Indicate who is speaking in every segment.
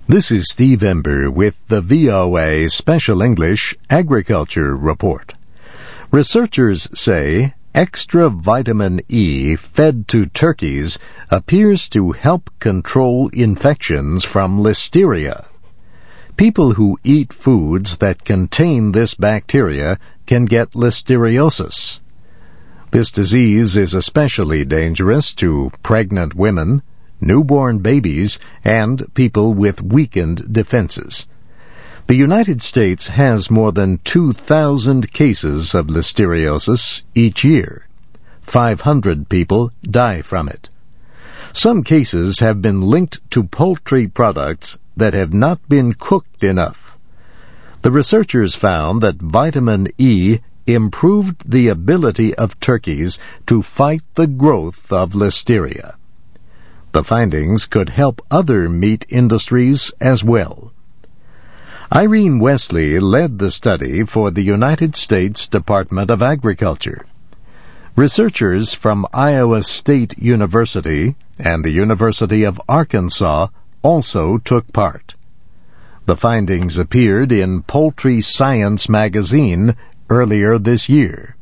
Speaker 1: This is Steve Ember with the VOA Special English Agriculture Report. Researchers say extra vitamin E fed to turkeys appears to help control infections from listeria. People who eat foods that contain this bacteria can get listeriosis. This disease is especially dangerous to pregnant women, newborn babies, and people with weakened defenses. The United States has more than 2,000 cases of listeriosis each year. 500 people die from it. Some cases have been linked to poultry products that have not been cooked enough. The researchers found that vitamin E improved the ability of turkeys to fight the growth of listeria. The findings could help other meat industries as well. Irene Wesley led the study for the United States Department of Agriculture. Researchers from Iowa State University and the University of Arkansas also took part. The findings appeared in Poultry Science magazine earlier this year.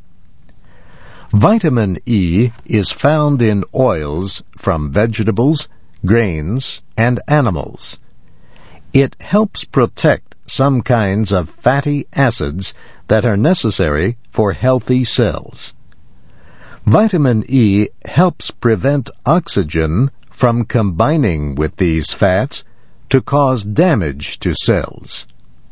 Speaker 1: Vitamin E is found in oils from vegetables, grains, and animals. It helps protect some kinds of fatty acids that are necessary for healthy cells. Vitamin E helps prevent oxygen from combining with these fats to cause damage to cells.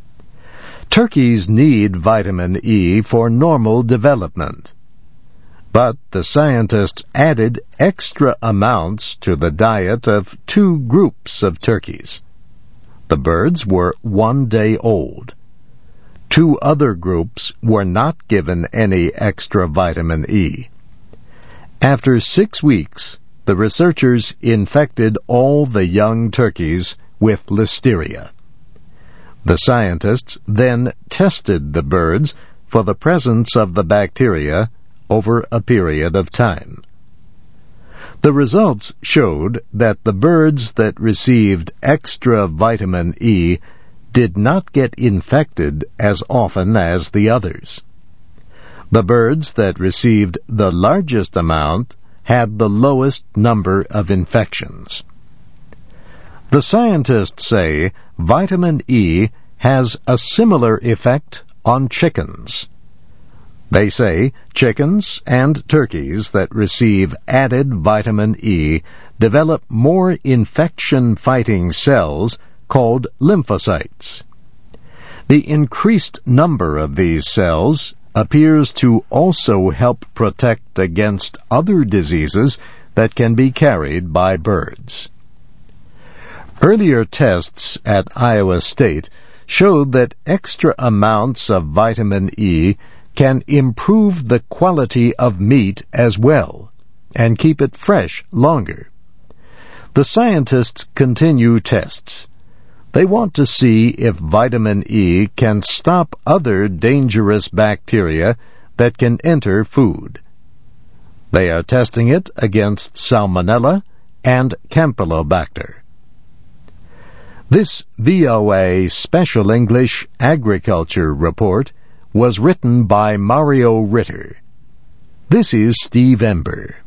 Speaker 1: Turkeys need vitamin E for normal development. But the scientists added extra amounts to the diet of two groups of turkeys. The birds were 1 day old. Two other groups were not given any extra vitamin E. After 6 weeks, the researchers infected all the young turkeys with listeria. The scientists then tested the birds for the presence of the bacteria over a period of time. The results showed that the birds that received extra vitamin E did not get infected as often as the others. The birds that received the largest amount had the lowest number of infections. The scientists say vitamin E has a similar effect on chickens. They say chickens and turkeys that receive added vitamin E develop more infection-fighting cells called lymphocytes. The increased number of these cells appears to also help protect against other diseases that can be carried by birds. Earlier tests at Iowa State showed that extra amounts of vitamin E can improve the quality of meat as well and keep it fresh longer. The scientists continue tests. They want to see if vitamin E can stop other dangerous bacteria that can enter food. They are testing it against Salmonella and Campylobacter. This VOA Special English Agriculture Report was written by Mario Ritter. This is Steve Ember.